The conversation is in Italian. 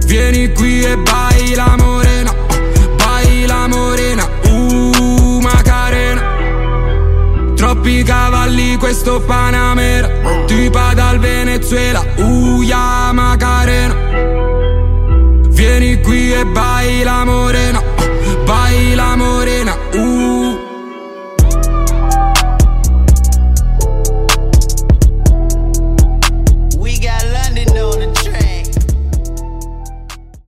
Vieni qui e baila morena, baila morena, Macarena. Troppi cavalli questo Panamera, tipa dal Venezuela, ya Macarena. Vieni qui e baila morena,